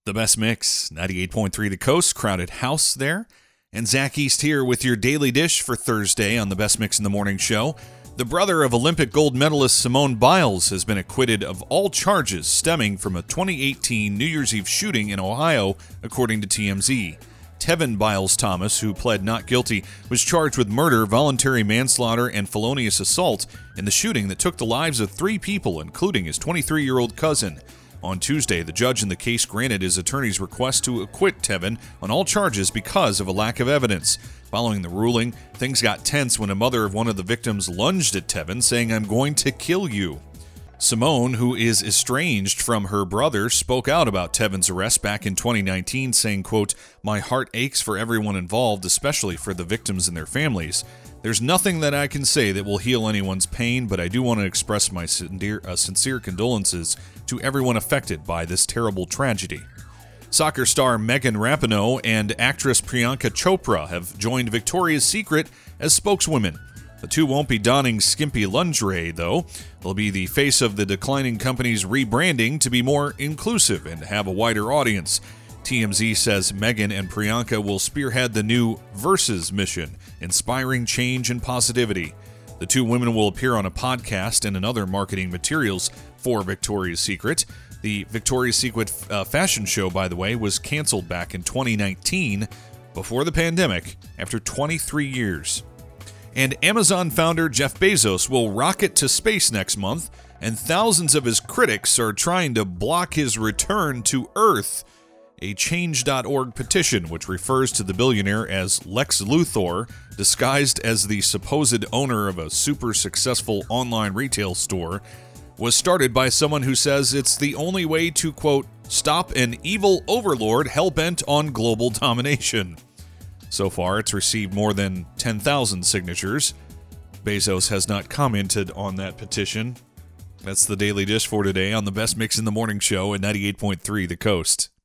The best mix, 98.3 The Coast, crowded house there. And Zach East here with your daily dish for Thursday on the Best Mix in the Morning show. The brother of Olympic gold medalist Simone Biles has been acquitted of all charges stemming from a 2018 New Year's Eve shooting in Ohio, according to TMZ. Tevin Biles Thomas, who pled not guilty, was charged with murder, voluntary manslaughter, and felonious assault in the shooting that took the lives of 3 people, including his 23-year-old cousin. On Tuesday, the judge in the case granted his attorney's request to acquit Tevin on all charges because of a lack of evidence. Following the ruling, things got tense when a mother of one of the victims lunged at Tevin, saying, "I'm going to kill you." Simone, who is estranged from her brother, spoke out about Tevin's arrest back in 2019, saying, quote, "My heart aches for everyone involved, especially for the victims and their families. There's nothing that I can say that will heal anyone's pain, but I do want to express my sincere condolences to everyone affected by this terrible tragedy." Soccer star Megan Rapinoe and actress Priyanka Chopra have joined Victoria's Secret as spokeswomen. The two won't be donning skimpy lingerie, though. They'll be the face of the declining company's rebranding to be more inclusive and have a wider audience. TMZ says Megan and Priyanka will spearhead the new Versus mission, inspiring change and positivity. The two women will appear on a podcast and in other marketing materials for Victoria's Secret. The Victoria's Secret fashion show, by the way, was canceled back in 2019 before the pandemic after 23 years. And Amazon founder Jeff Bezos will rocket to space next month, and thousands of his critics are trying to block his return to Earth. A Change.org petition, which refers to the billionaire as Lex Luthor, disguised as the supposed owner of a super successful online retail store, was started by someone who says it's the only way to, quote, "stop an evil overlord hell-bent on global domination." So far, it's received more than 10,000 signatures. Bezos has not commented on that petition. That's the Daily Dish for today on the Best Mix in the Morning show at 98.3 The Coast.